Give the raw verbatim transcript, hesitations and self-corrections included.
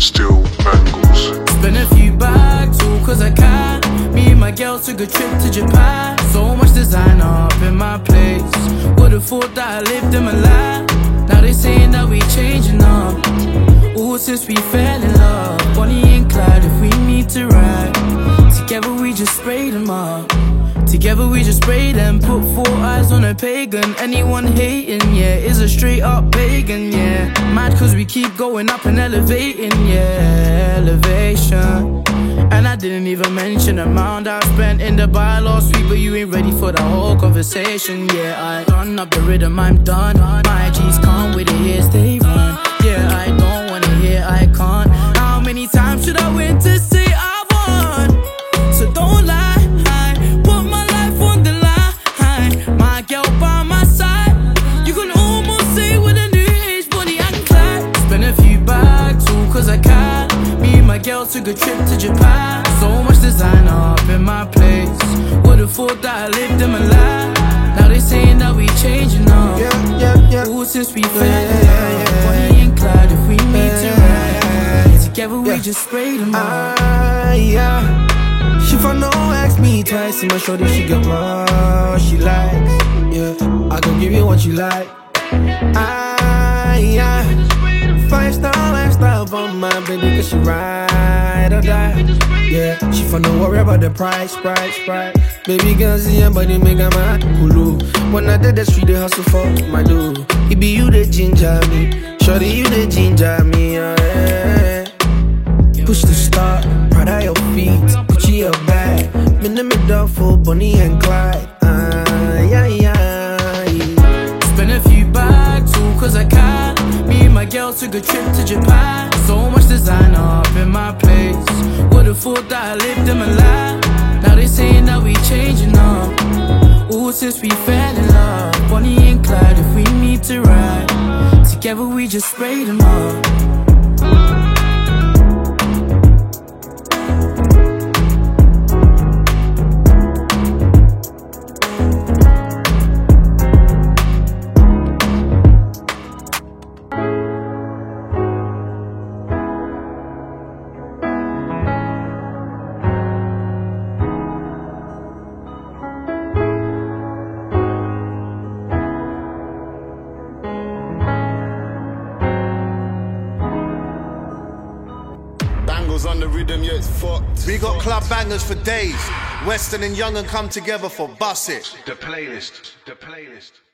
Still bangles. Spend a few bags, all cause I can. Me and my girl took a trip to Japan. So much designer up in my place. Would've thought that I lived in Milan. Now they saying that we changing up. All since we fell in love. Bonnie and Clyde, if we need to ride together we just spray them up. Together we just spray them. Put four eyes on a pagan. Anyone hating, yeah, is a straight up pagan, yeah. Mad cause we keep going up and elevating, yeah. Elevation. And I didn't even mention the amount I spent in Dubai last week. But you ain't ready for the whole conversation, yeah. I done up the rhythm, I'm done. My G's can't wait to hear they run. Yeah, I don't wanna hear I can't. How many times should I win to say I won? So don't lie. Girl took a trip to Japan. So much designer up in my place. Would've thought that I lived in Milan. Now they saying that we changing up. Yeah, yeah, yeah. Ooh, since we fell in love. Bonnie and Clyde, if we need to ride together we just spray them up. Ah, yeah. She for no ask me twice. In my shorty she got what she likes. Yeah, I gon' give you what you like. Ah, yeah. Five star lifestyle for my baby cause she ride or die. Yeah, she for no worry about the price, price, price. Baby girl see her body make her mad cool. When I did the street they hustle for my dude. It be you the ginger me. Shorty you the ginger me, oh, yeah. Push the start, proud of your feet. Gucci your bag. In the middle for Bonnie and Clyde. Ah, yeah, yeah, yeah. Spend a few bags, all cause I can. Me and my girl took a trip to Japan. So much designer up in my place. Would've thought that I lived in Milan. Now they saying that we changing up. All since we fell in love. Bonnie and Clyde, if we need to ride together we just spray them up. On the rhythm, yeah, it's fucked. We got club bangers for days. Western and Young and come together for Bust It. The playlist. The playlist.